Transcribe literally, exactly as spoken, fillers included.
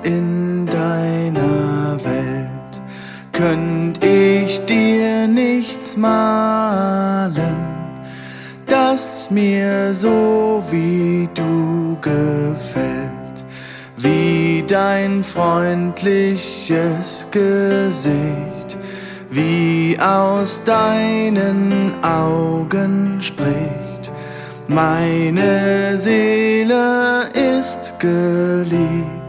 in deiner Welt, könnt ich dir nichts malen, das mir so wie du gefällt, wie dein freundliches Gesicht, wie aus deinen Augen spricht. Meine Seele ist geliebt.